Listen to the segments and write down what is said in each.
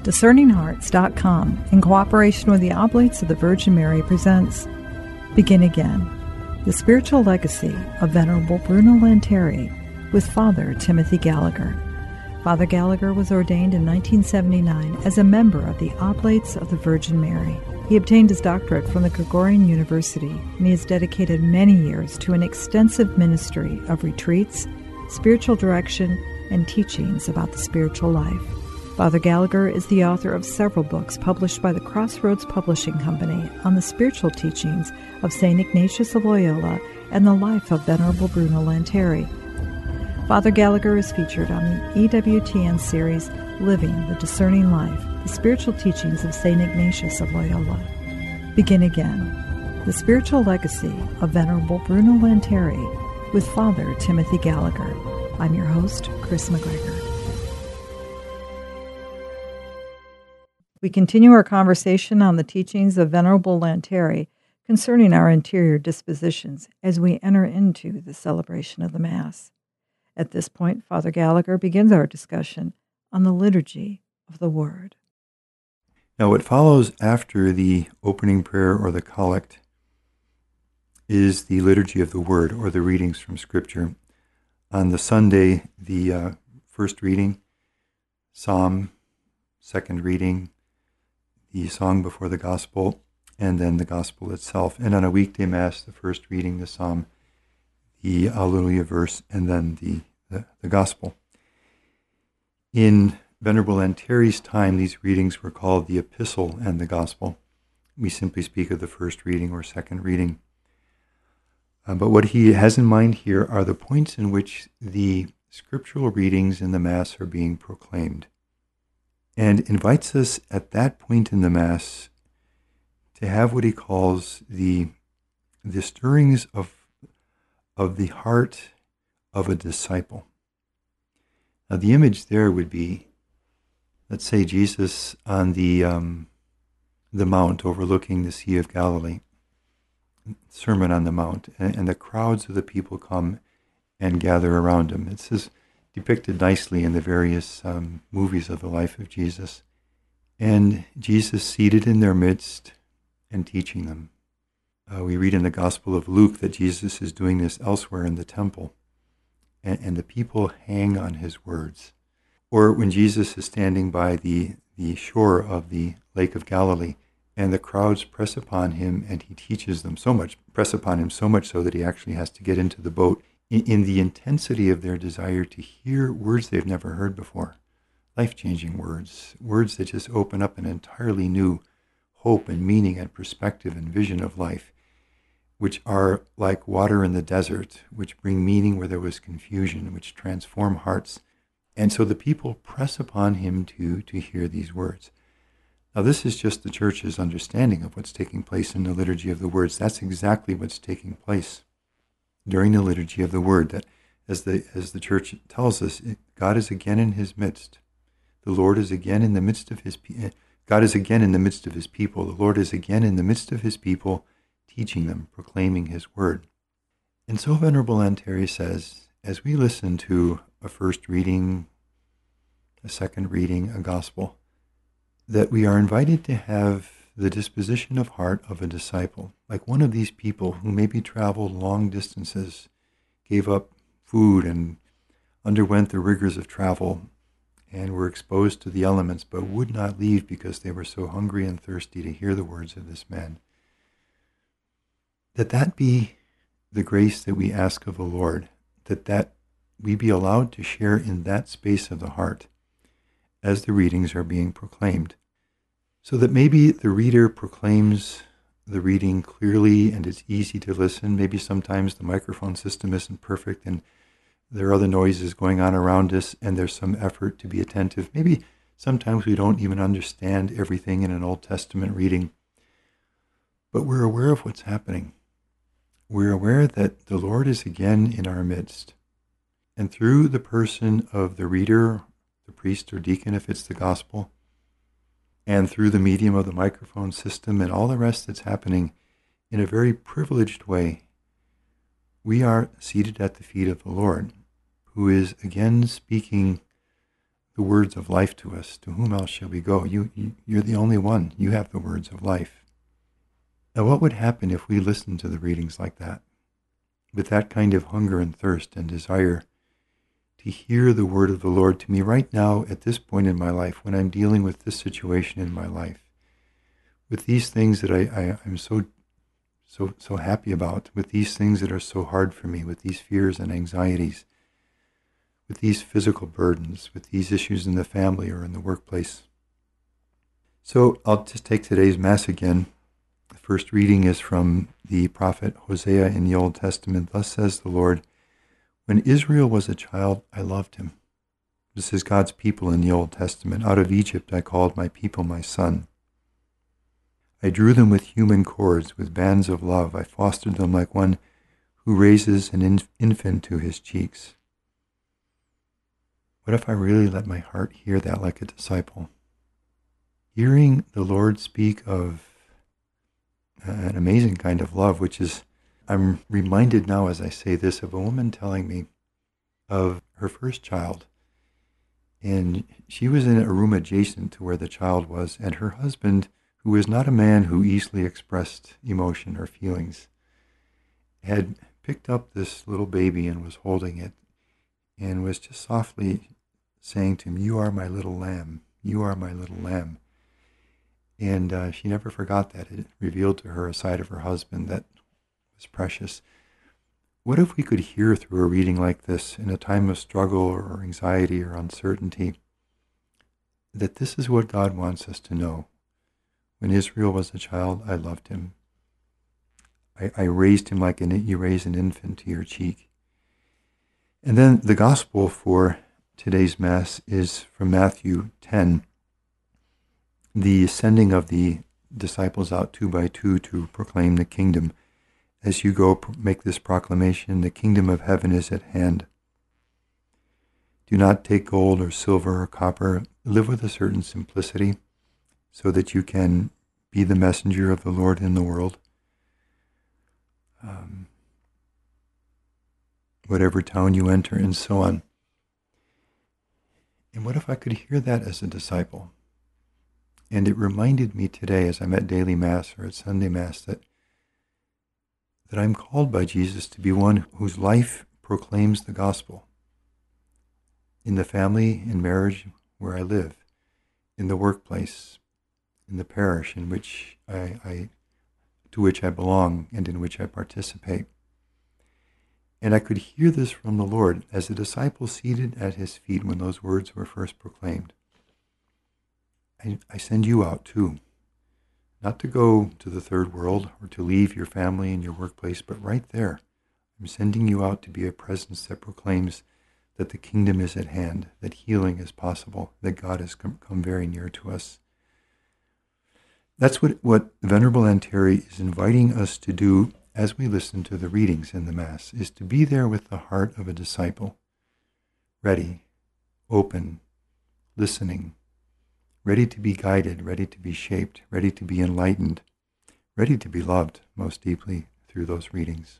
DiscerningHearts.com, in cooperation with the Oblates of the Virgin Mary, presents Begin Again, the spiritual legacy of Venerable Bruno Lanteri, with Father Timothy Gallagher. Father Gallagher was ordained in 1979 as a member of the Oblates of the Virgin Mary. He obtained his doctorate from the Gregorian University, and he has dedicated many years to an extensive ministry of retreats, spiritual direction, and teachings about the spiritual life. Father Gallagher is the author of several books published by the Crossroads Publishing Company on the spiritual teachings of St. Ignatius of Loyola and the life of Venerable Bruno Lanteri. Father Gallagher is featured on the EWTN series Living the Discerning Life, the spiritual teachings of St. Ignatius of Loyola. Begin Again, the spiritual legacy of Venerable Bruno Lanteri, with Father Timothy Gallagher. I'm your host, Chris McGregor. We continue our conversation on the teachings of Venerable Lanteri concerning our interior dispositions as we enter into the celebration of the Mass. At this point, Father Gallagher begins our discussion on the liturgy of the Word. Now, what follows after the opening prayer or the collect is the liturgy of the Word, or the readings from Scripture. On the Sunday, the first reading, Psalm, second reading, the song before the Gospel, and then the Gospel itself. And on a weekday Mass, the first reading, the Psalm, the Alleluia verse, and then the Gospel. In Venerable Lanteri's time, these readings were called the Epistle and the Gospel. We simply speak of the first reading or second reading. But what he has in mind here are the points in which the scriptural readings in the Mass are being proclaimed, and invites us at that point in the Mass to have what he calls the stirrings of the heart of a disciple. Now, the image there would be, let's say, Jesus on the mount overlooking the Sea of Galilee, Sermon on the Mount, and the crowds of the people come and gather around him. It's depicted nicely in the various movies of the life of Jesus. And Jesus seated in their midst and teaching them. We read in the Gospel of Luke that Jesus is doing this elsewhere in the temple, and the people hang on his words. Or when Jesus is standing by the shore of the Lake of Galilee, and the crowds press upon him, and he teaches them press upon him so much so that he actually has to get into the boat, in the intensity of their desire to hear words they've never heard before, life-changing words that just open up an entirely new hope and meaning and perspective and vision of life, which are like water in the desert, which bring meaning where there was confusion, which transform hearts. And so the people press upon him to hear these words. Now, this is just the Church's understanding of what's taking place in the liturgy of the words. That's exactly what's taking place during the liturgy of the Word, that as the Church tells us, God is again in his midst. The Lord is again in the midst of his God is again in the midst of his people. The Lord is again in the midst of his people, teaching them, proclaiming his word. And so Venerable Lanteri says, as we listen to a first reading, a second reading, a gospel, that we are invited to have the disposition of heart of a disciple, like one of these people who maybe traveled long distances, gave up food and underwent the rigors of travel, and were exposed to the elements, but would not leave because they were so hungry and thirsty to hear the words of this man. That be the grace that we ask of the Lord, that we be allowed to share in that space of the heart as the readings are being proclaimed, so that maybe the reader proclaims the reading clearly and it's easy to listen. Maybe sometimes the microphone system isn't perfect and there are other noises going on around us and there's some effort to be attentive. Maybe sometimes we don't even understand everything in an Old Testament reading, but we're aware of what's happening. We're aware that the Lord is again in our midst. And through the person of the reader, the priest or deacon, if it's the gospel, and through the medium of the microphone system and all the rest that's happening in a very privileged way, we are seated at the feet of the Lord, who is again speaking the words of life to us. To whom else shall we go? You're the only one. You have the words of life. Now, what would happen if we listened to the readings like that, with that kind of hunger and thirst and desire to hear the word of the Lord to me right now at this point in my life, when I'm dealing with this situation in my life, with these things that I'm so happy about, with these things that are so hard for me, with these fears and anxieties, with these physical burdens, with these issues in the family or in the workplace. So I'll just take today's Mass again. The first reading is from the prophet Hosea in the Old Testament. Thus says the Lord, when Israel was a child, I loved him. This is God's people in the Old Testament. Out of Egypt I called my people my son. I drew them with human cords, with bands of love. I fostered them like one who raises an infant to his cheeks. What if I really let my heart hear that like a disciple? Hearing the Lord speak of an amazing kind of love, which is, I'm reminded now as I say this of a woman telling me of her first child. And she was in a room adjacent to where the child was, and her husband, who was not a man who easily expressed emotion or feelings, had picked up this little baby and was holding it and was just softly saying to him, "You are my little lamb. You are my little lamb." And she never forgot that. It revealed to her a side of her husband that was precious. What if we could hear through a reading like this in a time of struggle or anxiety or uncertainty that this is what God wants us to know? When Israel was a child, I loved him. I raised him like you raise an infant to your cheek. And then the gospel for today's Mass is from Matthew 10, the sending of the disciples out 2 by 2 to proclaim the kingdom. As you go, make this proclamation, the kingdom of heaven is at hand. Do not take gold or silver or copper. Live with a certain simplicity so that you can be the messenger of the Lord in the world. Whatever town you enter, and so on. And what if I could hear that as a disciple? And it reminded me today as I'm at daily Mass or at Sunday Mass that I'm called by Jesus to be one whose life proclaims the gospel. In the family, in marriage, where I live, in the workplace, in the parish in which to which I belong and in which I participate. And I could hear this from the Lord as the disciple seated at his feet when those words were first proclaimed. I send you out too, not to go to the third world or to leave your family and your workplace, but right there. I'm sending you out to be a presence that proclaims that the kingdom is at hand, that healing is possible, that God has come very near to us. That's what Venerable Lanteri is inviting us to do as we listen to the readings in the Mass, is to be there with the heart of a disciple, ready, open, listening, ready to be guided, ready to be shaped, ready to be enlightened, ready to be loved most deeply through those readings.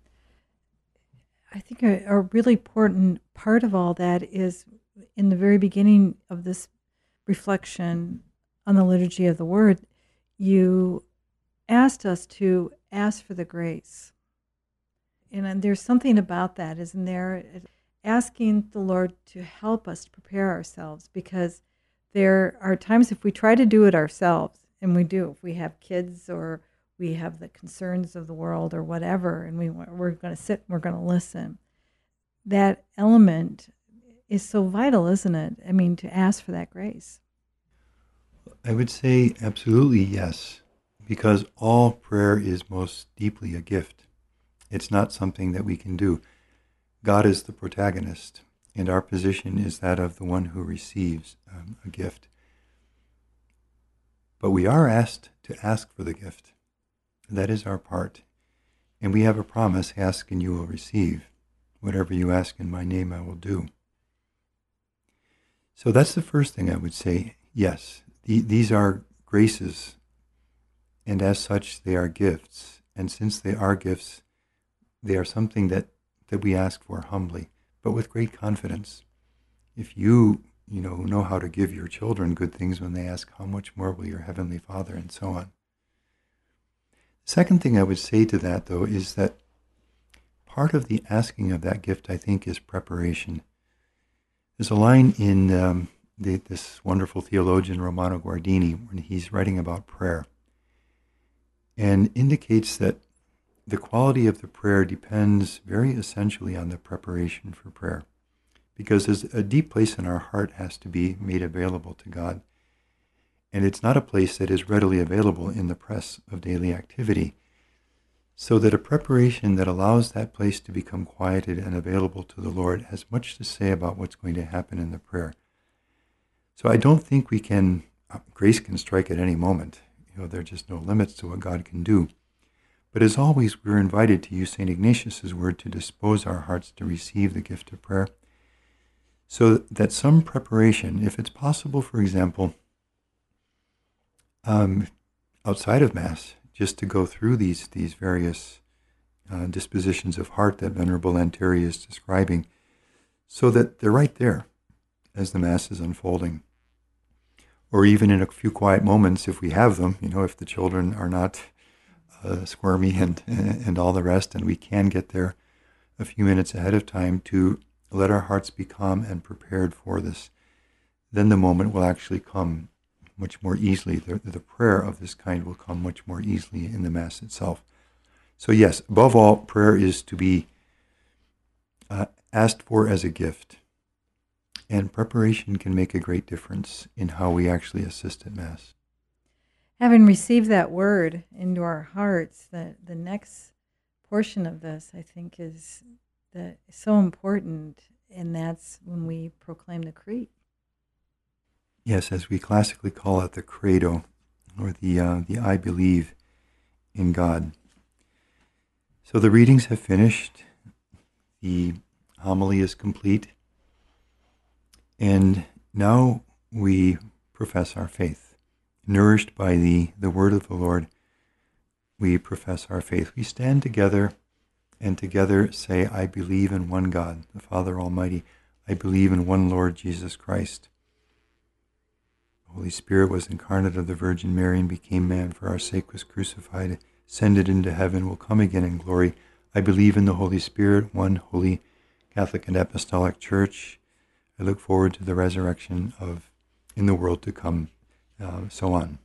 I think a really important part of all that is in the very beginning of this reflection on the liturgy of the Word, you asked us to ask for the grace. And there's something about that, isn't there? Asking the Lord to help us to prepare ourselves, because there are times if we try to do it ourselves, and we do, if we have kids or we have the concerns of the world or whatever, and we're going to sit and we're going to listen, that element is so vital, isn't it? I mean, to ask for that grace. I would say absolutely yes, because all prayer is most deeply a gift. It's not something that we can do. God is the protagonist, and our position is that of the one who receives a gift. But we are asked to ask for the gift. That is our part. And we have a promise, ask and you will receive. Whatever you ask in my name, I will do. So that's the first thing I would say. Yes, these are graces, and as such, they are gifts. And since they are gifts, they are something that we ask for humbly, but with great confidence. If you know how to give your children good things when they ask, how much more will your Heavenly Father, and so on. Second thing I would say to that, though, is that part of the asking of that gift, I think, is preparation. There's a line in this wonderful theologian, Romano Guardini, when he's writing about prayer, and indicates that the quality of the prayer depends very essentially on the preparation for prayer, because there's a deep place in our heart has to be made available to God, and it's not a place that is readily available in the press of daily activity, so that a preparation that allows that place to become quieted and available to the Lord has much to say about what's going to happen in the prayer. So I don't think grace can strike at any moment. There are just no limits to what God can do. But as always, we're invited to use St. Ignatius' word to dispose our hearts to receive the gift of prayer, so that some preparation, if it's possible, for example, outside of Mass, just to go through these various dispositions of heart that Venerable Lanteri is describing, so that they're right there as the Mass is unfolding. Or even in a few quiet moments, if we have them, if the children are not squirmy and all the rest, and we can get there a few minutes ahead of time to let our hearts be calm and prepared for this, then the moment will actually come much more easily. The prayer of this kind will come much more easily in the Mass itself. So yes, above all, prayer is to be asked for as a gift. And preparation can make a great difference in how we actually assist at Mass. Having received that word into our hearts, the next portion of this, I think, is so important, and that's when we proclaim the Creed. Yes, as we classically call it, the Credo, or the I believe in God. So the readings have finished. The homily is complete. And now we profess our faith. Nourished by the word of the Lord, we profess our faith. We stand together and together say, I believe in one God, the Father Almighty. I believe in one Lord Jesus Christ. The Holy Spirit was incarnate of the Virgin Mary and became man for our sake, was crucified, ascended into heaven, will come again in glory. I believe in the Holy Spirit, one holy Catholic and Apostolic Church. I look forward to the resurrection in the world to come, so on.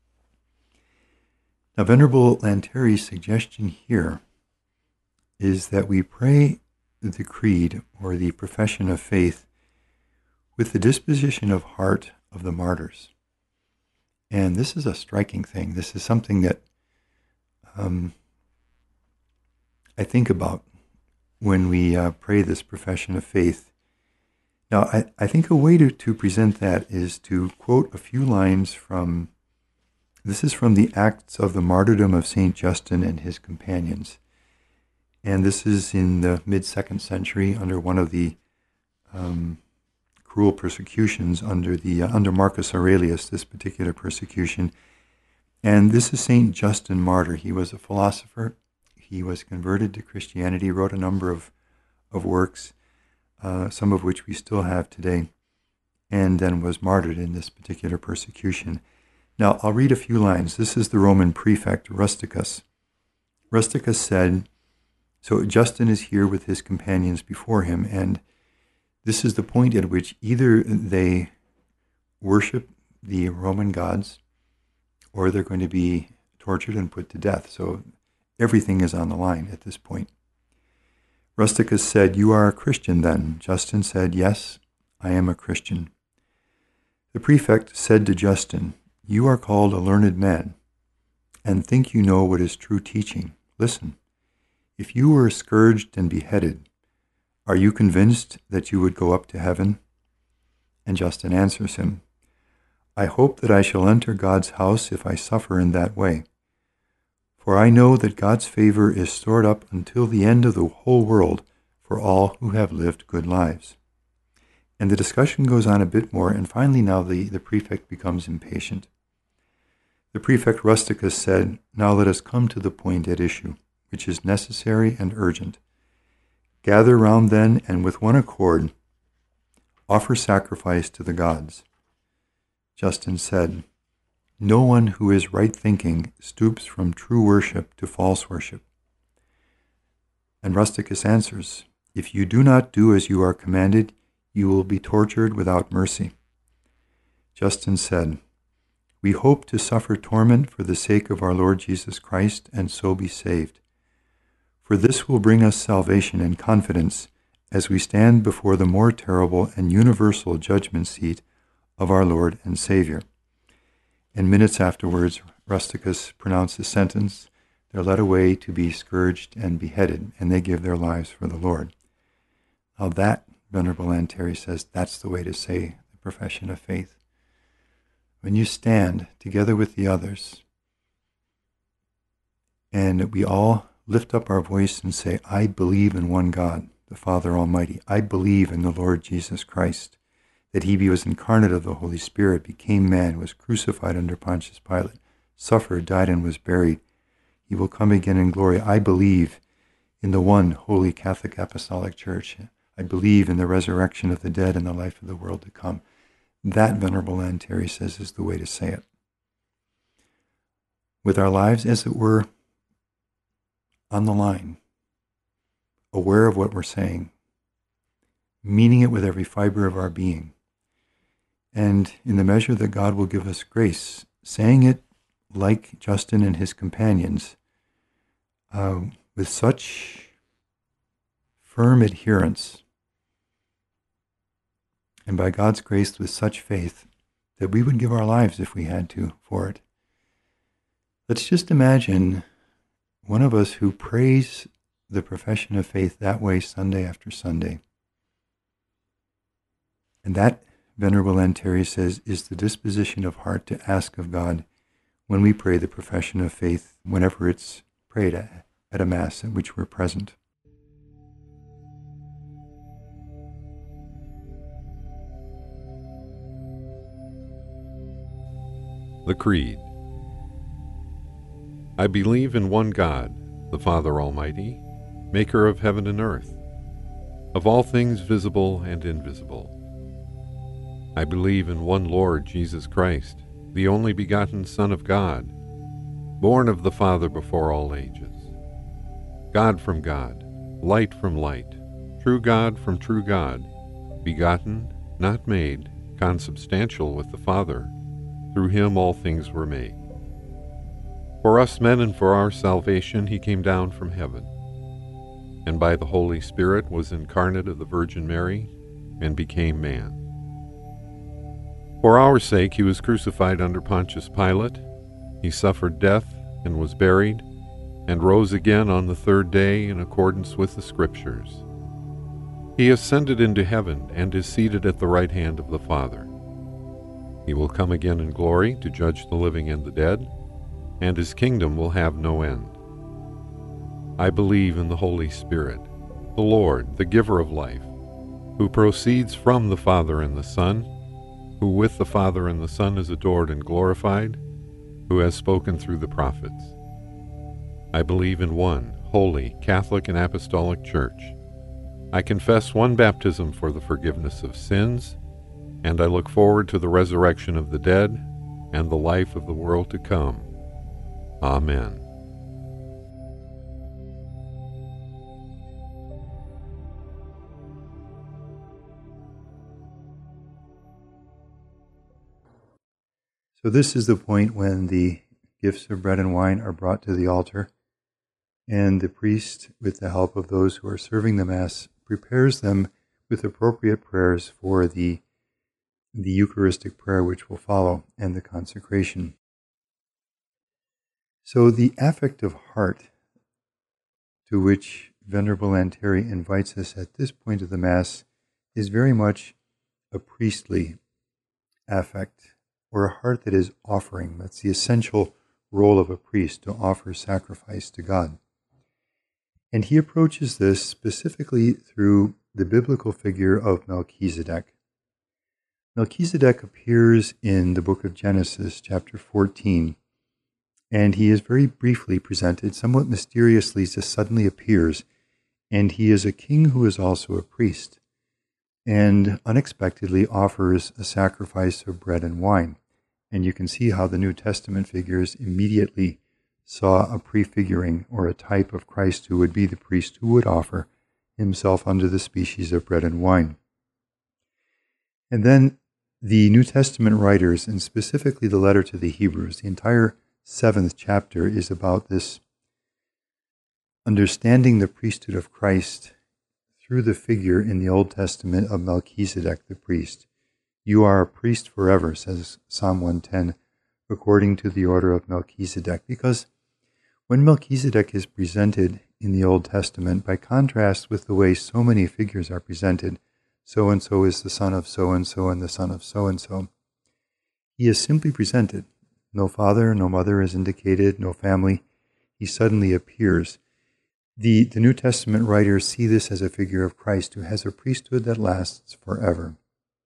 Now, Venerable Lanteri's suggestion here is that we pray the Creed, or the profession of faith, with the disposition of heart of the martyrs. And this is a striking thing. This is something that I think about when we pray this profession of faith. Now, I think a way to present that is to quote a few lines this is from the Acts of the Martyrdom of St. Justin and his companions. And this is in the mid-2nd century under one of the cruel persecutions under Marcus Aurelius, this particular persecution. And this is St. Justin Martyr. He was a philosopher. He was converted to Christianity, wrote a number of works, some of which we still have today, and then was martyred in this particular persecution. Now, I'll read a few lines. This is the Roman prefect, Rusticus. Rusticus said, so Justin is here with his companions before him, and this is the point at which either they worship the Roman gods, or they're going to be tortured and put to death. So everything is on the line at this point. Rusticus said, you are a Christian then? Justin said, yes, I am a Christian. The prefect said to Justin, you are called a learned man, and think you know what is true teaching. Listen, if you were scourged and beheaded, are you convinced that you would go up to heaven? And Justin answers him, I hope that I shall enter God's house if I suffer in that way. For I know that God's favor is stored up until the end of the whole world for all who have lived good lives. And the discussion goes on a bit more, and finally now the prefect becomes impatient. The prefect Rusticus said, now let us come to the point at issue, which is necessary and urgent. Gather round then, and with one accord, Offer sacrifice to the gods. Justin said, no one who is right-thinking stoops from true worship to false worship. And Rusticus answers, if you do not do as you are commanded, you will be tortured without mercy. Justin said, we hope to suffer torment for the sake of our Lord Jesus Christ and so be saved. For this will bring us salvation and confidence as we stand before the more terrible and universal judgment seat of our Lord and Savior. And minutes afterwards, Rusticus pronounced the sentence, they're led away to be scourged and beheaded, and they give their lives for the Lord. Now that, Venerable Lanteri says, that's the way to say the profession of faith. When you stand together with the others, and we all lift up our voice and say, I believe in one God, the Father Almighty. I believe in the Lord Jesus Christ, that he was incarnate of the Holy Spirit, became man, was crucified under Pontius Pilate, suffered, died, and was buried. He will come again in glory. I believe in the one holy Catholic Apostolic Church. I believe in the resurrection of the dead and the life of the world to come. That, Venerable Lanteri says, is the way to say it. With our lives, as it were, on the line, aware of what we're saying, meaning it with every fiber of our being, and in the measure that God will give us grace, saying it like Justin and his companions, with such firm adherence, and by God's grace with such faith that we would give our lives if we had to for it. Let's just imagine one of us who prays the profession of faith that way Sunday after Sunday. And that, Venerable Lanteri says, is the disposition of heart to ask of God when we pray the profession of faith, whenever it's prayed at a Mass at which we're present. The Creed. I believe in one God, the Father Almighty, maker of heaven and earth, of all things visible and invisible. I believe in one Lord Jesus Christ, the only begotten Son of God, born of the Father before all ages, God from God, light from light, true God from true God, begotten, not made, consubstantial with the Father. Through him all things were made. For us men and for our salvation he came down from heaven, and by the Holy Spirit was incarnate of the Virgin Mary, and became man. For our sake he was crucified under Pontius Pilate. He suffered death and was buried, and rose again on the third day in accordance with the Scriptures. He ascended into heaven and is seated at the right hand of the Father. He will come again in glory to judge the living and the dead, and his kingdom will have no end. I believe in the Holy Spirit, the Lord, the giver of life, who proceeds from the Father and the Son, who with the Father and the Son is adored and glorified, who has spoken through the prophets. I believe in one holy, Catholic and Apostolic Church. I confess one baptism for the forgiveness of sins, and I look forward to the resurrection of the dead and the life of the world to come. Amen. So this is the point when the gifts of bread and wine are brought to the altar, and the priest, with the help of those who are serving the Mass, prepares them with appropriate prayers for the Eucharistic prayer which will follow, and the consecration. So the affect of heart to which Venerable Lanteri invites us at this point of the Mass is very much a priestly affect, or a heart that is offering. That's the essential role of a priest, to offer sacrifice to God. And he approaches this specifically through the biblical figure of Melchizedek. Melchizedek appears in the book of Genesis, chapter 14, and he is very briefly presented, somewhat mysteriously, just suddenly appears, and he is a king who is also a priest. and unexpectedly offers a sacrifice of bread and wine. And you can see how the New Testament figures immediately saw a prefiguring or a type of Christ who would be the priest who would offer himself under the species of bread and wine. And then the New Testament writers, and specifically the letter to the Hebrews, the entire 7th chapter is about this understanding the priesthood of Christ through the figure in the Old Testament of Melchizedek the priest. You are a priest forever, says Psalm 110, according to the order of Melchizedek. Because when Melchizedek is presented in the Old Testament, by contrast with the way so many figures are presented, so-and-so is the son of so-and-so and the son of so-and-so, he is simply presented. No father, no mother is indicated, no family. He suddenly appears. The New Testament writers see this as a figure of Christ who has a priesthood that lasts forever.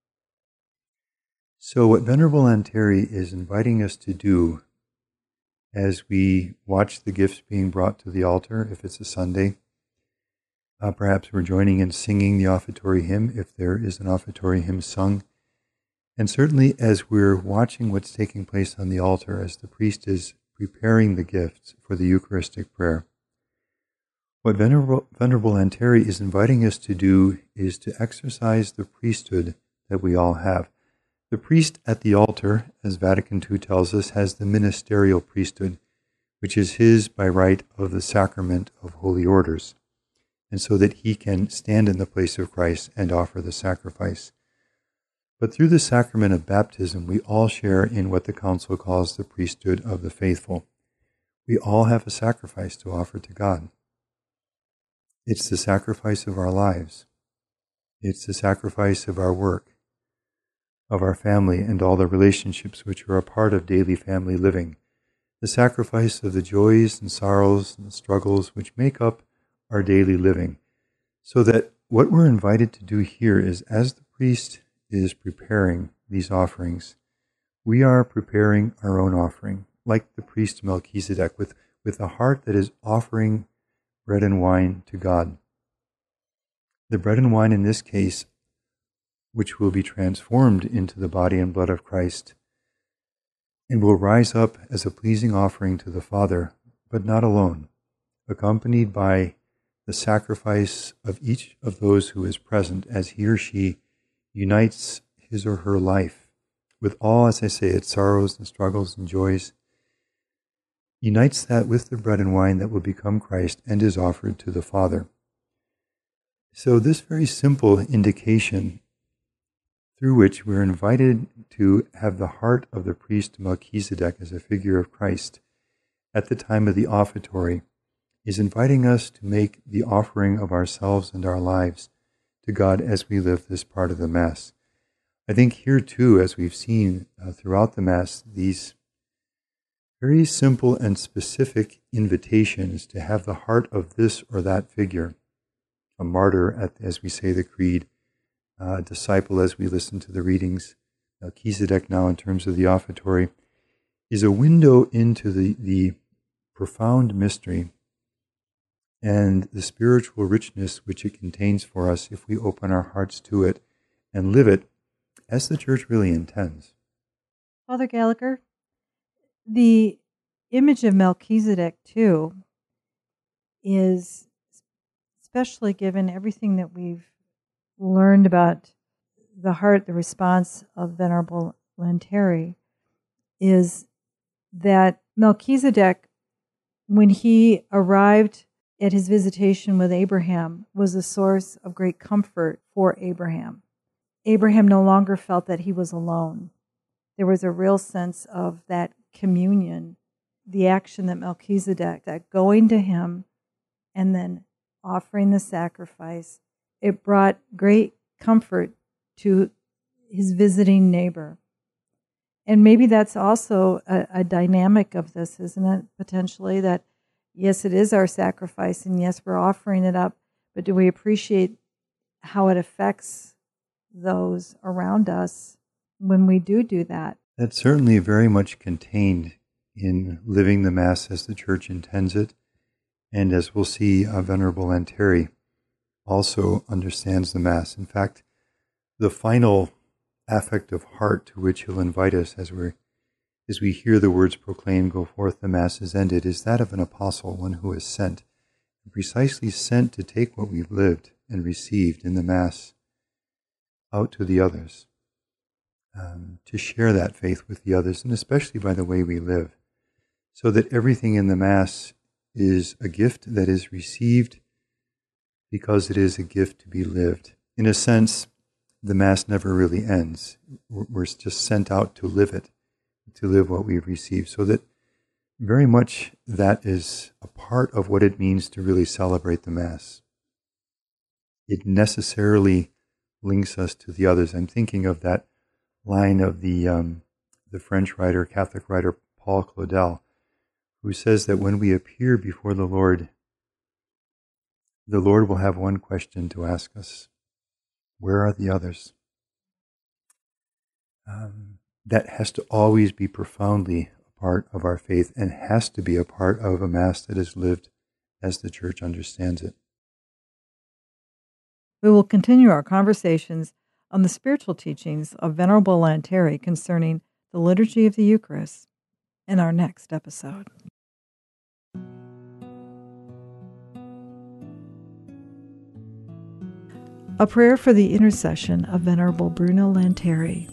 So what Venerable Lanteri is inviting us to do as we watch the gifts being brought to the altar, if it's a Sunday, perhaps we're joining in singing the offertory hymn, if there is an offertory hymn sung, and certainly as we're watching what's taking place on the altar, as the priest is preparing the gifts for the Eucharistic prayer, what Venerable Lanteri is inviting us to do is to exercise the priesthood that we all have. The priest at the altar, as Vatican II tells us, has the ministerial priesthood, which is his by right of the sacrament of holy orders, and so that he can stand in the place of Christ and offer the sacrifice. But through the sacrament of baptism, we all share in what the Council calls the priesthood of the faithful. We all have a sacrifice to offer to God. It's the sacrifice of our lives. It's the sacrifice of our work, of our family and all the relationships which are a part of daily family living, the sacrifice of the joys and sorrows and struggles which make up our daily living, so that what we're invited to do here is, as the priest is preparing these offerings, we are preparing our own offering, like the priest Melchizedek, with a heart that is offering bread and wine to God. The bread and wine in this case, which will be transformed into the body and blood of Christ, and will rise up as a pleasing offering to the Father, but not alone, accompanied by the sacrifice of each of those who is present as he or she unites his or her life with all, as I say, its sorrows and struggles and joys, unites that with the bread and wine that will become Christ and is offered to the Father. So this very simple indication through which we're invited to have the heart of the priest Melchizedek as a figure of Christ at the time of the offertory is inviting us to make the offering of ourselves and our lives to God as we live this part of the Mass. I think here too, as we've seen throughout the Mass, these very simple and specific invitations to have the heart of this or that figure, a martyr, as we say the Creed, a disciple as we listen to the readings, Melchizedek now in terms of the offertory, is a window into the profound mystery and the spiritual richness which it contains for us if we open our hearts to it and live it as the Church really intends. Father Gallagher, the image of Melchizedek, too, is, especially given everything that we've learned about the heart, the response of Venerable Lanteri, is that Melchizedek, when he arrived at his visitation with Abraham, was a source of great comfort for Abraham. Abraham no longer felt that he was alone. There was a real sense of that communion, the action that Melchizedek, that going to him and then offering the sacrifice, it brought great comfort to his visiting neighbor. And maybe that's also a dynamic of this, isn't it? Potentially that, yes, it is our sacrifice, and yes, we're offering it up, but do we appreciate how it affects those around us when we do that? That's certainly very much contained in living the Mass as the Church intends it, and as we'll see, Venerable Lanteri also understands the Mass. In fact, the final affect of heart to which he'll invite us as we hear the words proclaimed, "Go forth, the Mass is ended," is that of an apostle, one who is sent, precisely sent to take what we've lived and received in the Mass out to the others, to share that faith with the others, and especially by the way we live, so that everything in the Mass is a gift that is received because it is a gift to be lived. In a sense, the Mass never really ends. We're just sent out to live it, to live what we've received, so that very much that is a part of what it means to really celebrate the Mass. It necessarily links us to the others. I'm thinking of that line of the French writer, Catholic writer Paul Claudel, who says that when we appear before the Lord will have one question to ask us: where are the others? That has to always be profoundly a part of our faith, and has to be a part of a Mass that is lived as the Church understands it. We will continue our conversations on the spiritual teachings of Venerable Lanteri concerning the liturgy of the Eucharist in our next episode. A prayer for the intercession of Venerable Bruno Lanteri.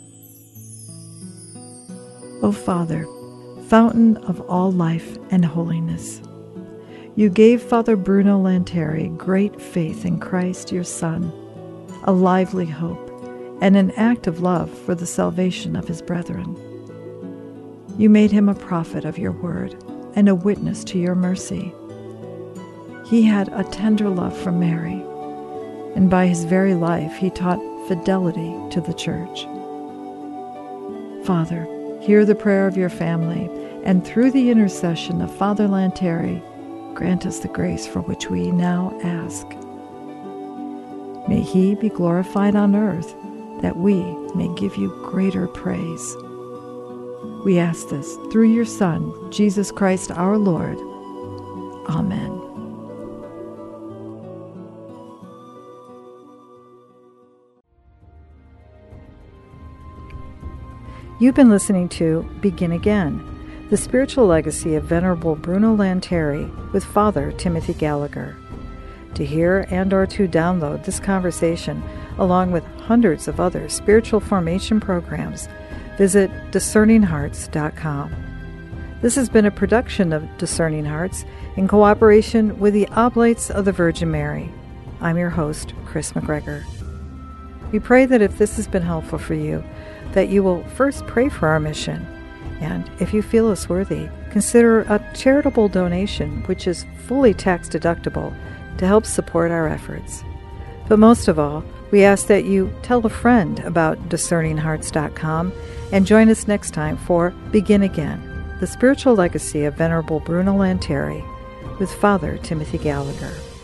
O Father, fountain of all life and holiness, you gave Father Bruno Lanteri great faith in Christ your Son, a lively hope, and an act of love for the salvation of his brethren. You made him a prophet of your word and a witness to your mercy. He had a tender love for Mary, and by his very life he taught fidelity to the Church. Father, hear the prayer of your family, and through the intercession of Father Lanteri, grant us the grace for which we now ask. May he be glorified on earth, that we may give you greater praise. We ask this through your Son, Jesus Christ our Lord. Amen. You've been listening to Begin Again, the spiritual legacy of Venerable Bruno Lanteri with Father Timothy Gallagher. To hear and or to download this conversation, along with hundreds of other spiritual formation programs, visit discerninghearts.com. This has been a production of Discerning Hearts in cooperation with the Oblates of the Virgin Mary. I'm your host, Chris McGregor. We pray that if this has been helpful for you, that you will first pray for our mission, and if you feel us worthy, consider a charitable donation which is fully tax deductible to help support our efforts. But most of all, we ask that you tell a friend about discerninghearts.com and join us next time for Begin Again, the spiritual legacy of Venerable Bruno Lanteri with Father Timothy Gallagher.